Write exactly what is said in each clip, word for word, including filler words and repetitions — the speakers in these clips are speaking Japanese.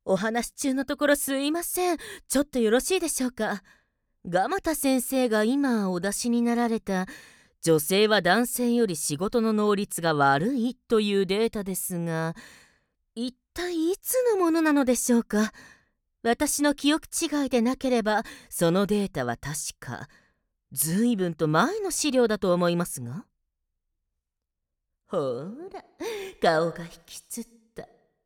お話し中のところすいません。ちょっとよろしいでしょうか。蒲田先生が今お出しになられた女性は男性より仕事の能率が悪いというデータですが、一体いつのものなのでしょうか。私の記憶違いでなければそのデータは確かずいぶんと前の資料だと思いますが。ほら、顔が引きつった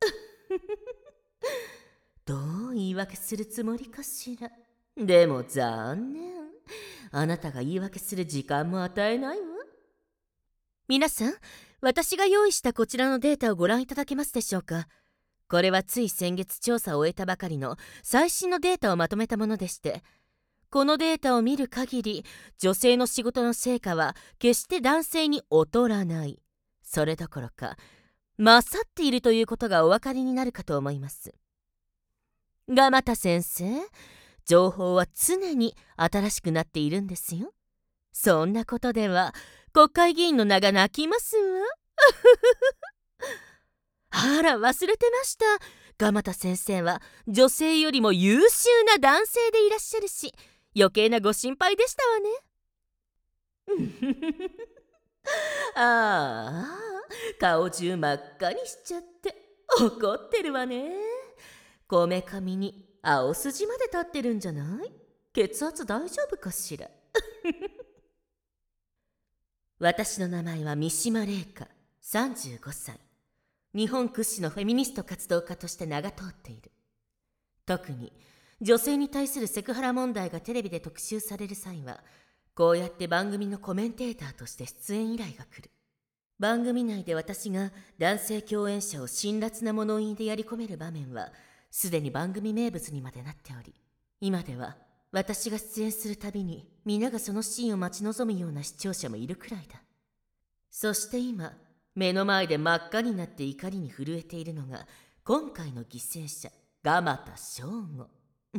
どう言い訳するつもりかしら。でも残念、あなたが言い訳する時間も与えないわ。皆さん、私が用意したこちらのデータをご覧いただけますでしょうか。これはつい先月調査を終えたばかりの最新のデータをまとめたものでして、このデータを見る限り、女性の仕事の成果は決して男性に劣らない、それどころか勝っているということがお分かりになるかと思います。蒲田先生、情報は常に新しくなっているんですよ。そんなことでは国会議員の名が泣きますわ。あら、忘れてました。蒲田先生は女性よりも優秀な男性でいらっしゃるし、余計なご心配でしたわね。ああ、顔中真っ赤にしちゃって怒ってるわね。こめかみに青筋まで立ってるんじゃない？血圧大丈夫かしら。私の名前は三島玲香、さんじゅうごさい。日本屈指のフェミニスト活動家として名が通っている。特に女性に対するセクハラ問題がテレビで特集される際は、こうやって番組のコメンテーターとして出演依頼が来る。番組内で私が男性共演者を辛辣な物言いでやり込める場面はすでに番組名物にまでなっており、今では私が出演するたびに皆がそのシーンを待ち望むような視聴者もいるくらいだ。そして今、目の前で真っ赤になって怒りに震えているのが今回の犠牲者、蒲田翔吾。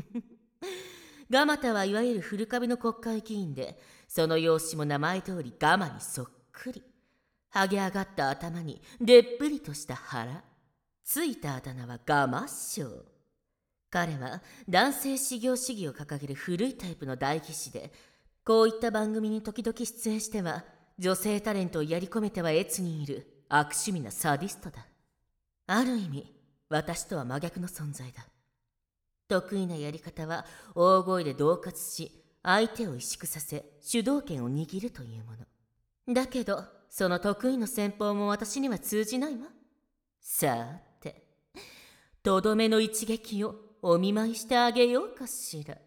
蒲田はいわゆる古株の国会議員で、その容姿も名前通りガマにそっくり。はげ上がった頭にでっぷりとした腹、ついたあだ名はガマ将。彼は男性至上主義を掲げる古いタイプの代議士で、こういった番組に時々出演しては女性タレントをやり込めては越にいる悪趣味なサディストだ。ある意味私とは真逆の存在だ。得意なやり方は大声で恫喝し、相手を萎縮させ主導権を握るというものだけど、その得意の戦法も私には通じないわ。さて、とどめの一撃をお見舞いしてあげようかしら。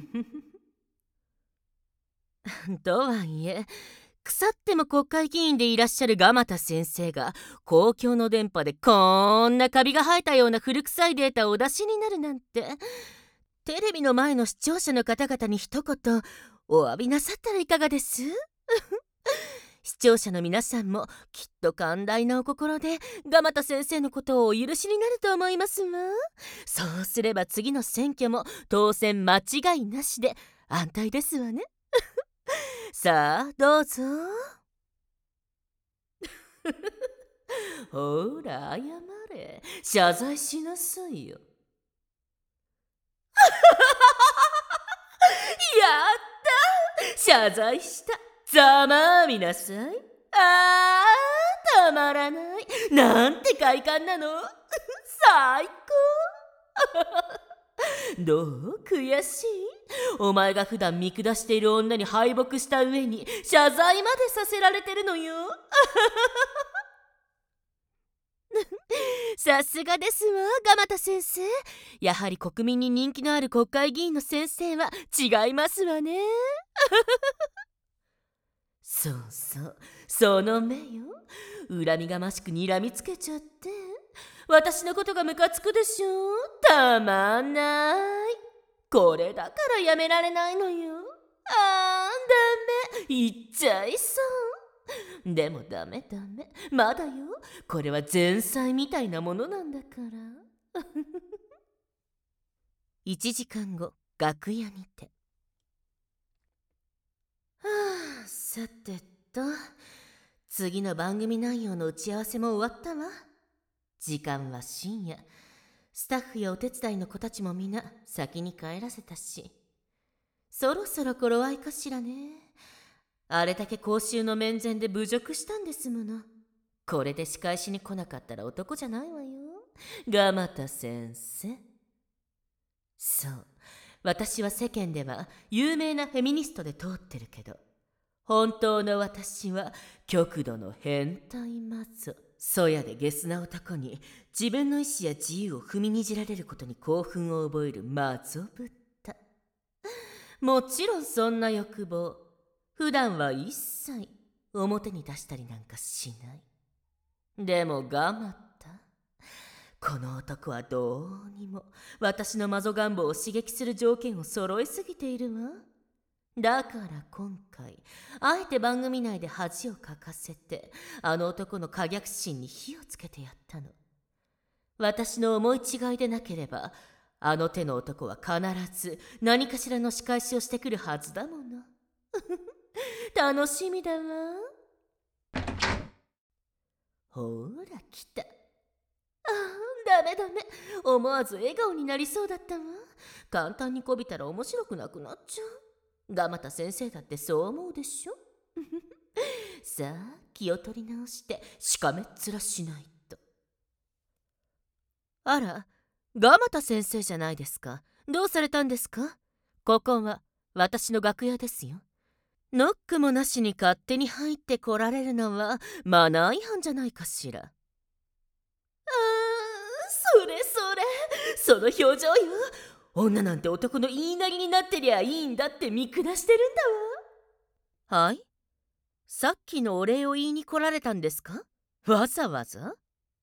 とはいえ、腐っても国会議員でいらっしゃる蒲田先生が公共の電波でこんなカビが生えたような古臭いデータをお出しになるなんて、テレビの前の視聴者の方々に一言お詫びなさったらいかがです？視聴者の皆さんもきっと寛大なお心で蒲田先生のことをお許しになると思いますわ。そうすれば次の選挙も当選間違いなしで安泰ですわね。さあどうぞ。ほら謝れ、謝罪しなさいよ。やった謝罪した。ざまあみなさい。あーたまらない。なんて快感なの。最高。どう？悔しい？お前が普段見下している女に敗北した上に謝罪までさせられてるのよ。さすがですわ、蒲田先生。やはり国民に人気のある国会議員の先生は違いますわね。そうそう、その目よ。恨みがましく睨みつけちゃって、私のことがムカつくでしょ。たまんない。これだからやめられないのよ。あー、ダメ、言っちゃいそう。でもダメダメ、まだよ。これは前菜みたいなものなんだから。いちじかんご、楽屋にて。はあ、さてと、次の番組内容の打ち合わせも終わったわ。時間は深夜。 スタッフやお手伝いの子たちも皆先に帰らせたし、そろそろ頃合いかしらね。あれだけ公衆の面前で侮辱したんですもの。これで仕返しに来なかったら男じゃないわよ、蒲田先生。そう、私は世間では有名なフェミニストで通ってるけど、本当の私は極度の変態マゾ。そやでゲスな男に自分の意志や自由を踏みにじられることに興奮を覚えるマゾブッタ。もちろんそんな欲望、普段は一切表に出したりなんかしない。でもガマタ、この男はどうにも私のマゾ願望を刺激する条件を揃えすぎているわ。だから今回あえて番組内で恥をかかせて、あの男の可逆心に火をつけてやったの。私の思い違いでなければ、あの手の男は必ず何かしらの仕返しをしてくるはずだもの。楽しみだわ。ほら来た。ああ、ダメダメ。思わず笑顔になりそうだったわ。簡単にこびたら面白くなくなっちゃう。蒲田先生だってそう思うでしょ。さあ、気を取り直してしかめっ面しないと。あら、蒲田先生じゃないですか。どうされたんですか？ここは私の楽屋ですよ。ノックもなしに勝手に入ってこられるのはマナー違反じゃないかしら。ああ、それそれ、その表情よ。女なんて男の言いなりになってりゃいいんだって見下してるんだわ。はい？さっきのお礼を言いに来られたんですか？わざわざ？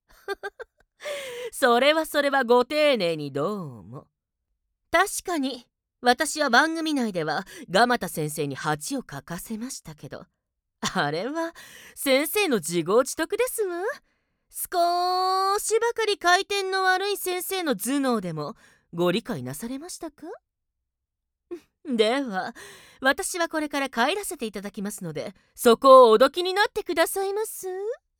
それはそれはご丁寧にどうも。確かに私は番組内では蒲田先生に恥をかかせましたけど、あれは先生の自業自得ですわ。少しばかり回転の悪い先生の頭脳でもご理解なされましたか？では私はこれから帰らせていただきますので、そこをおどきになってくださいます。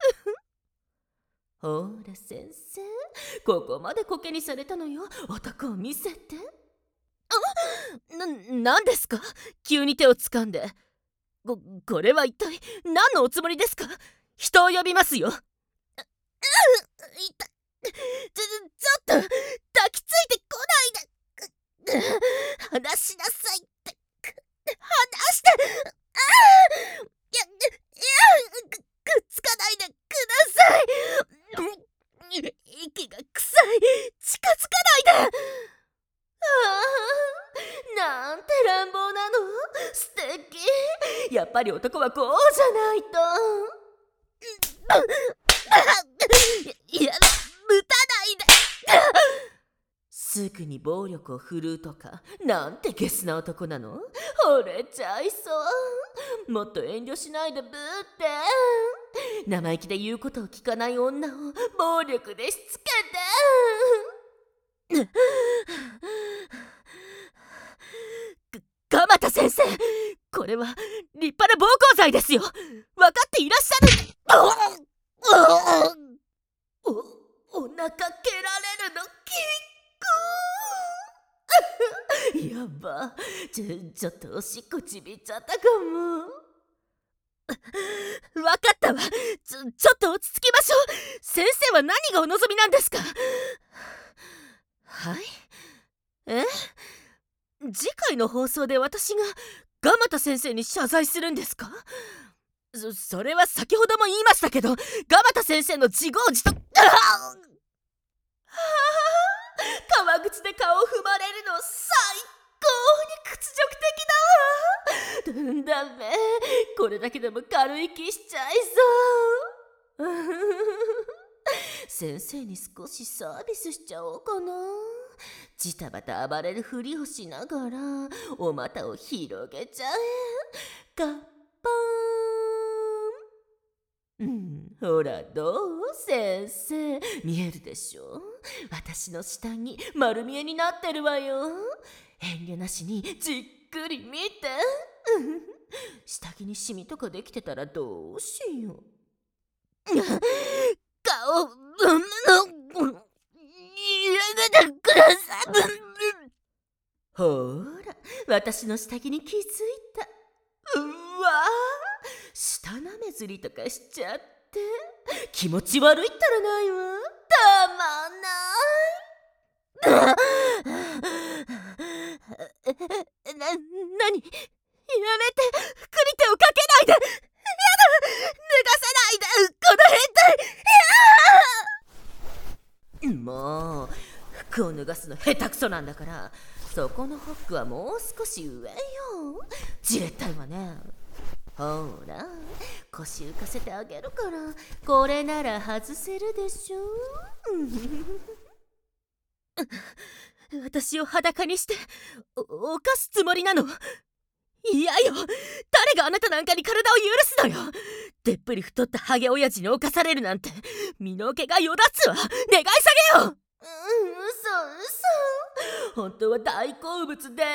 ほら先生、ここまでコケにされたのよ。男を見せて。あ、な、なんですか？急に手をつかんで。こ、これは一体何のおつもりですか？人を呼びますよ。いた、ちょ、ちょっと抱きついてこないで。話しなさいって。話して。ああ、いや、いや、く、くっつかないでください。息が臭い。近づかないで。ああ、なんて乱暴なの。素敵。やっぱり男はこうじゃないと。いやだ、ぶたないですぐに暴力を振るうとか、なんてゲスな男なの。惚れちゃいそう。もっと遠慮しないでブーって。生意気で言うことを聞かない女を暴力でしつけて。蒲田先生、これは立派な暴行罪ですよ。分かっていらっしゃる。お、お腹蹴られるのきっくやば、ちょ、ちょっとおしっこちびっちゃったかも。分かったわ。ちょ、ちょっと落ち着きましょう。先生は何がお望みなんですか？はい？え？次回の放送で私が蒲田先生に謝罪するんですか？そ、それは先ほども言いましたけど、蒲田先生の自業自得。ああ、川口で顔を踏まれるの最高に屈辱的だわ。ダメ、これだけでも軽い気しちゃいそう。先生に少しサービスしちゃおうかな。ジタバタ暴れるふりをしながらお股を広げちゃえ。カッパーン。うん、ほらどう先生、見えるでしょ？私の下着丸見えになってるわよ。遠慮なしにじっくり見て。下着にシミとかできてたらどうしよう。顔、うん、いやね。 ください。 ほーら、私の下着に気づいた。うわー、舌なめずりとかしちゃって、気持ち悪いったらないわ。たまんない。 な、なに？やめて、クリテをかけないで。やだ、脱がさないで、この変態。 もう、服を脱がすの下手くそなんだから、そこのホックはもう少し上よ。じれったいわね。ほら、腰浮かせてあげるから、これなら外せるでしょ。 私を裸にしてお犯すつもりなの？嫌よ。誰があなたなんかに体を許すのよ。でっぷり太ったハゲ親父に犯されるなんて身の毛がよだつわ。願い下げよ。 うん、嘘嘘。本当は大好物です。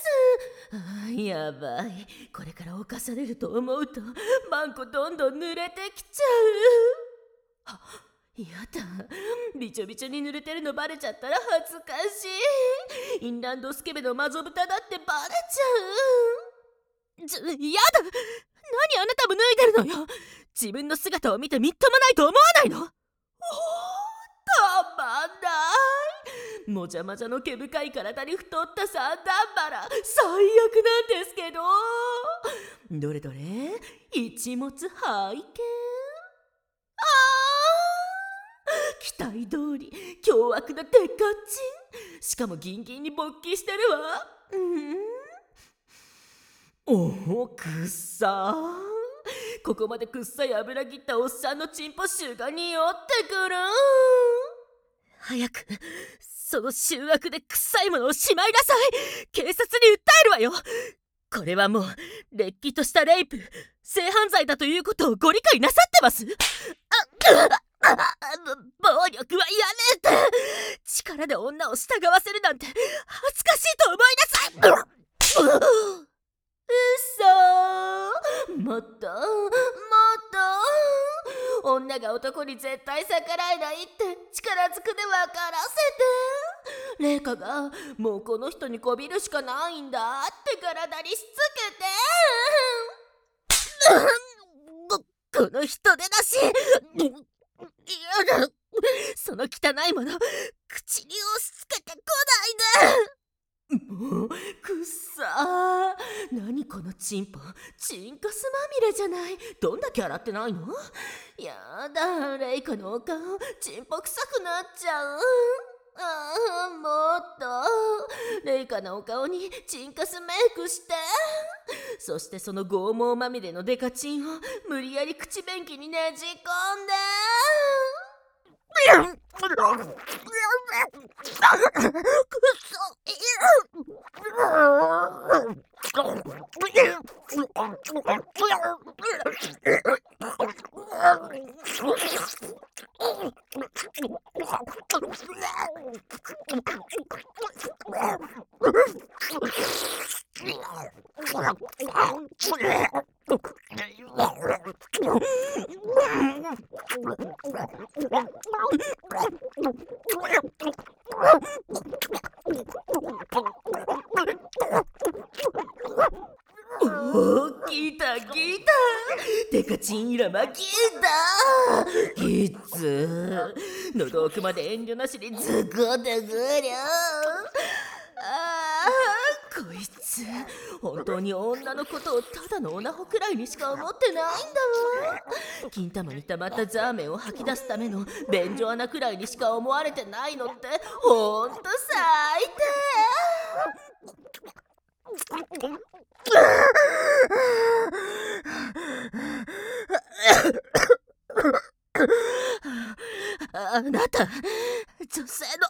あ、やばい。これから犯されると思うとマンコどんどん濡れてきちゃう。あ、やだ。びちょびちょに濡れてるのバレちゃったら恥ずかしい。インランドスケベのマゾ豚だってバレちゃう。ちょ、やだ。何あなたも脱いでるのよ。自分の姿を見てみっともないと思わないの？おー、 たまんない。もじゃまじゃの毛深い体に太った三段腹、最悪なんですけど。どれどれ、一物拝見。あー、期待通り凶悪なデカチン。しかもギンギンに勃起してるわ。うん、おお、くっさー。ここまでくっさい油切ったおっさんのチンポ臭が匂ってくる。 早くその醜悪で臭いものをしまいなさい。警察に訴えるわよ。これはもうれっきとしたレイプ、性犯罪だということをご理解なさってます？あっ暴力はやめて。力で女を従わせるなんて恥ずかしいと思いなさい。 嘘、もっともっと女が男に絶対逆らえないって力ずくで分からせて。レイカがもうこの人にこびるしかないんだって体にしつけて。 こ, この人でなし。やだ。その汚いもの口に押し付けてこないで。 もうくっさー。何このチンポ、チンカスまみれじゃない。どんだけ洗ってないの？やだ、レイカのお顔チンポ臭くなっちゃう。あー、もっとレイカのお顔にチンカスメイクして、そしてその剛毛まみれのデカチンを無理やり口便器にねじ込んで。おー、来た来た。デカチンイラマ来た。きつー。喉奥まで遠慮なしにズコドグリョ。あー、こいつ本当に女のことをただのオナホくらいにしか思ってないんだわ。金玉に溜まったザーメンを吐き出すための便所穴くらいにしか思われてないのってほんと最低。 あなた、女性の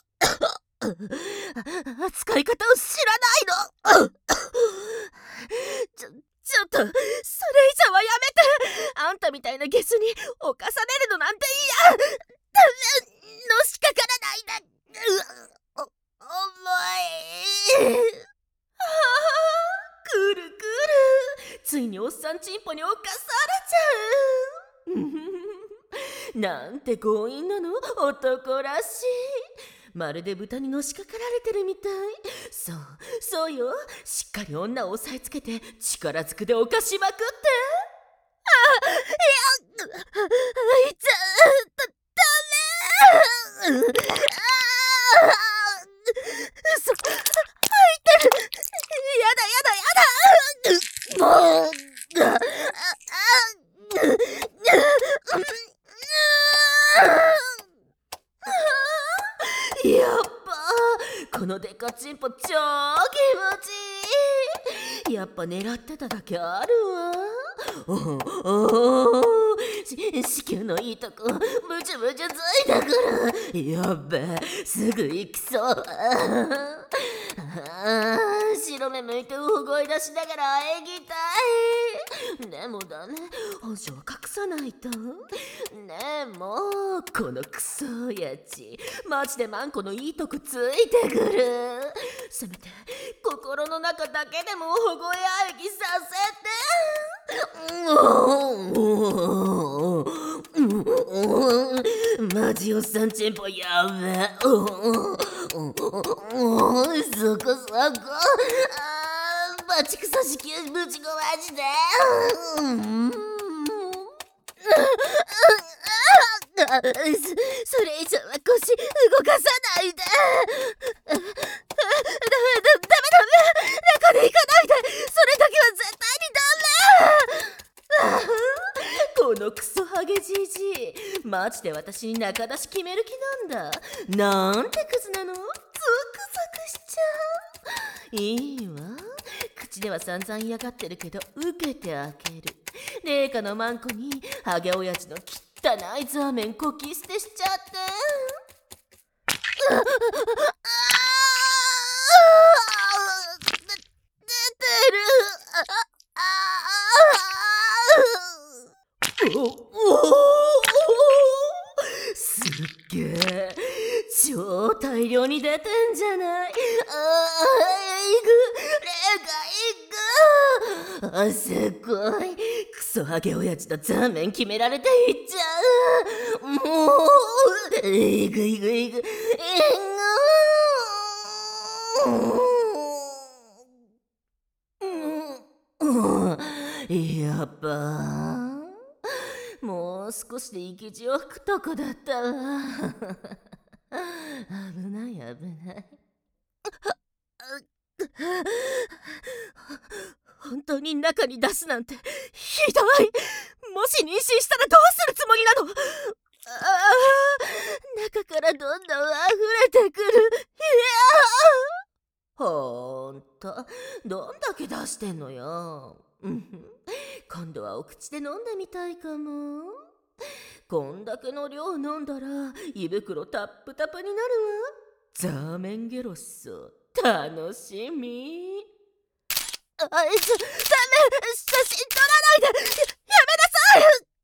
扱い方を知らないの？ちょ、ちょっと、それ以上はやめて。あんたみたいなゲスに侵されるのなんて嫌。のしかからないで。お、重い。 あー、くるくる。ついにおっさんチンポに侵されちゃう。なんて強引なの、男らしい。 まるで豚にのしかかられてるみたい。そうそうよ、しっかり女を押さえつけて力ずくで犯しまくって。 いや、あいつだ、ダメ。ああ、嘘、入ってる。やだやだやだ。もう、あやっぱこのデカチンポ超気持ちいい。やっぱ狙ってただけあるわ。おおお、子宮のいいとこブチュブチュついたから、やっべ、すぐ行きそう。あー、白目向いて大声出しながらあえぎたい。でもだね、本性は隠さないと。ねえ、もうこのクソ親父マジでマンコのいいとこついてくる。せめて心の中だけでも保護やえぎさせて。マジおっさんチンポやべ。そこそこ、あー、バチクソ子宮ぶちこまじで。 それ以上は腰動かさないで。だ、だ、ダメダメ、中で行かないで。それだけは絶対にダメ。 このクソハゲじじい、マジで私に中出し決める気なんだ。なんてクズなの。ゾクゾクしちゃう。いいわ、口では散々嫌がってるけど受けてあげる。麗華のマンコにハゲ親父の汚いザーメンこき捨てしちゃって。 出てる。 おお、すっげえ、超大量に出てんじゃない。あー、いく、レカいく。あ、すっごい、クソハゲ親父とザーメン決められていっちゃう。もういくいくいくいく。やっぱもう少しで生き血を吹くとこだったわ。危ない危ない。 本当に中に出すなんてひどい。もし妊娠したらどうするつもりなの。ああ、中からどんどん溢れてくる。いや、 ほんと、どんだけ出してんのよ。今度はお口で飲んでみたいかも。こんだけの量飲んだら胃袋タップタプになるわ。ザーメンゲロッソ楽しみ。 あいつ、ダメ、写真撮らないで。やめなさい。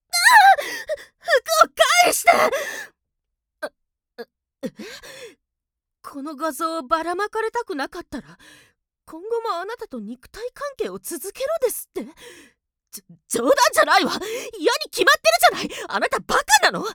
服を返して。この画像をばらまかれたくなかったら今後もあなたと肉体関係を続けろですって。ちょ冗談じゃないわ。嫌に決まってるじゃない。あなたバカなの。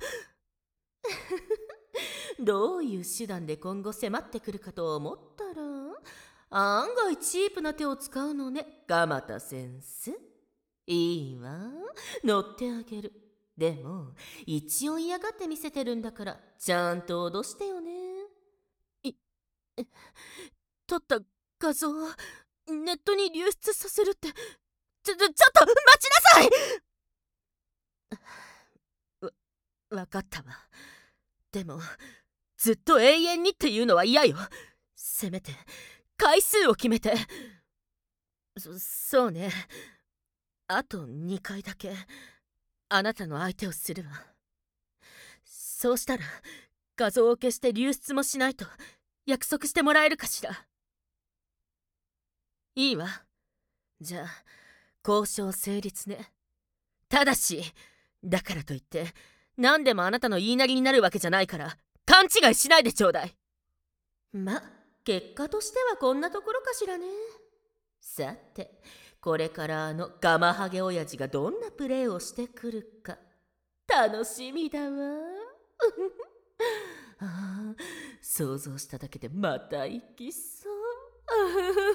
どういう手段で今後迫ってくるかと思ったら案外チープな手を使うのね、蒲田先生。いいわ、乗ってあげる。でも一応嫌がって見せてるんだからちゃんと脅してよね。 い撮った画像をネットに流出させるってちょ、ちょっと待ちなさい。わ、わかったわ。でもずっと永遠にっていうのは嫌よ。せめて回数を決めて。そ、そうね。あとにかいだけあなたの相手をするわ。そうしたら画像を消して流出もしないと約束してもらえるかしら。いいわ。じゃあ交渉成立ね。ただしだからといって何でもあなたの言いなりになるわけじゃないから勘違いしないでちょうだい。 ま、結果としてはこんなところかしらね。さて、これからあのガマハゲ親父がどんなプレーをしてくるか楽しみだわ。 ああ、想像しただけでまた行きそう。